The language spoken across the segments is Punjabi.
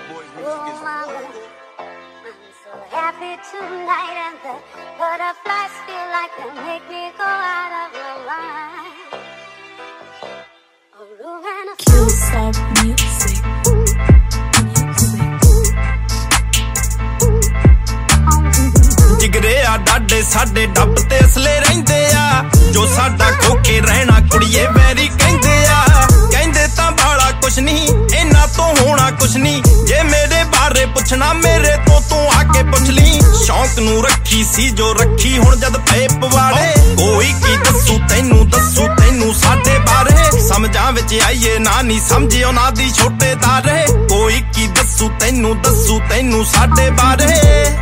Happy tonight and the butterflies feel like they make me go out of my mind. A room and a Killstar Music. ਜਿਗਰੇ ਆ ਡਾਡੇ ਸਾਡੇ ਡੱਬ ਤੇ ਅਸਲੇ ਰਹਿੰਦੇ ਆ ਜੋ ਸਾਡਾ ਖੋ ਕੇ ਰਹਿਣਾ ਕੁੜੀਏ ਵੈਰੀ ਕਹਿੰਦੇ ਆ ਕਹਿੰਦੇ ਤਾਂ ਬਾਲਾ ਕੁਛ ਨਹੀਂ ਇਹਨਾਂ ਤੋਂ ਹੋਣਾ ਕੁਛ ਨਹੀਂ ਜੇ ਮੇਰੇ ਬਾਰੇ ਪੁੱਛਣਾ ਮੇਰੇ ਤੋਂ ਤੂੰ ਆ ਕੇ ਪੁੱਛ ਲਈ ਸ਼ੌਂਕ ਨੂੰ ਰੱਖੀ ਸੀ ਜੋ ਰੱਖੀ ਹੁਣ ਜਦ ਪਏ ਪਵਾੜੇ ਕੋਈ ਕੀ ਦੱਸੂ ਤੈਨੂੰ ਸਾਡੇ ਬਾਰੇ ਸਮਝਾਂ ਵਿੱਚ ਆਈਏ ਨਾ ਨਹੀਂ ਸਮਝੀ ਉਹਨਾਂ ਦੀ ਛੋਟੇ ਤਾਰੇ ਕੋਈ ਕੀ ਦੱਸੂ ਤੈਨੂੰ ਸਾਡੇ ਬਾਰੇ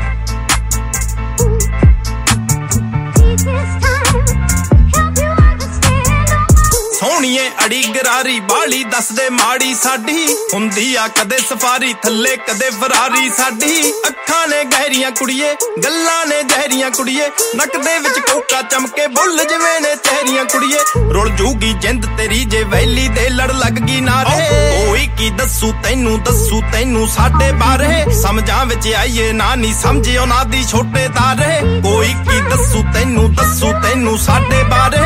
ਸੋਹਣੀਏ ਅੜੀ ਗਰਾਰੀ ਬਾਲੀ ਦੱਸਦੇ ਮਾੜੀ ਸਾਡੀ ਹੁੰਦੀ ਆ ਕਦੇ ਸਫਾਰੀ ਥੱਲੇ ਕਦੇ ਫਰਾਰੀ ਸਾਡੀ ਅੱਖਾਂ ਨੇ ਗਹਿਰੀਆਂ ਕੁੜੀਏ ਗੱਲਾਂ ਨੇ ਜ਼ਹਿਰੀਆਂ ਕੁੜੀਏ ਨੱਕ ਦੇ ਵਿੱਚ ਕੋਕਾ ਚਮਕੇ ਬੁੱਲ ਜਿਵੇਂ ਨੇ ਚਿਹਰੀਆਂ ਕੁੜੀਏ ਰੁਲ ਜੂਗੀ ਜਿੰਦ ਤੇਰੀ ਜੇ ਵੈਲੀ ਦੇ ਲੜ ਲੱਗ ਗਈ ਨਾਰੇ ਕੋਈ ਕੀ ਦੱਸੂ ਤੈਨੂੰ ਸਾਡੇ ਬਾਰੇ ਸਮਝਾਂ ਵਿੱਚ ਆਈਏ ਨਾ ਨਹੀਂ ਸਮਝੀ ਉਹਨਾਂ ਦੀ ਛੋਟੇ ਤਾਰੇ ਕੋਈ ਕੀ ਦੱਸੂ ਤੈਨੂੰ ਸਾਡੇ ਬਾਰੇ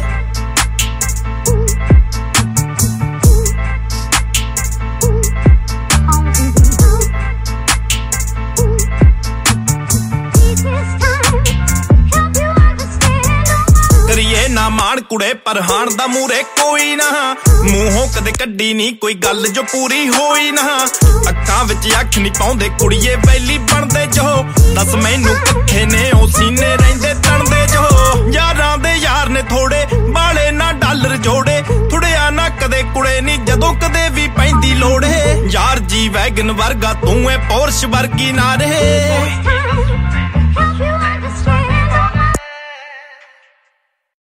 ਕਰੀਏ ਨਾ ਮਾਣ ਕੁੜੇ ਪਰਹਾਨ ਦਾ ਮੂਰੇ ਕੋਈ ਨਾ ਮੂੰਹੋਂ ਕਦੇ ਕੱਢੀ ਨਹੀਂ ਕੋਈ ਗੱਲ ਜੋ ਪੂਰੀ ਹੋਈ ਨਾ ਅੱਖਾਂ ਵਿੱਚ ਅੱਖ ਨਹੀਂ ਪਾਉਂਦੇ ਕੁੜੀਏ ਵੈਲੀ ਬਣਦੇ ਜੋ ਦੱਸ ਮੈਨੂੰ ਕਿੱਥੇ ਨੇ ਉਹ ਸੀਨੇ ਰਹਿੰਦੇ ਤਣਦੇ ਜੋ ਯਾਰਾਂ ਦੇ ਯਾਰ ਨੇ ਥੋੜੇ ਬਾਲੇ ਨਾ ਡਾਲਰ ਜੋੜੇ ਥੁੜਿਆ ਨਾ ਕਦੇ ਕੁੜੇ ਨਹੀਂ ਜਦੋਂ ਕਦੇ ਵੀ ਪੈਂਦੀ ਲੋੜੇ ਯਾਰ ਜੀ ਵੈਗਨ ਵਰਗਾ ਤੂੰ ਏ ਪੋਰਸ਼ ਵਰਗੀ ਨਾ ਰਹੇ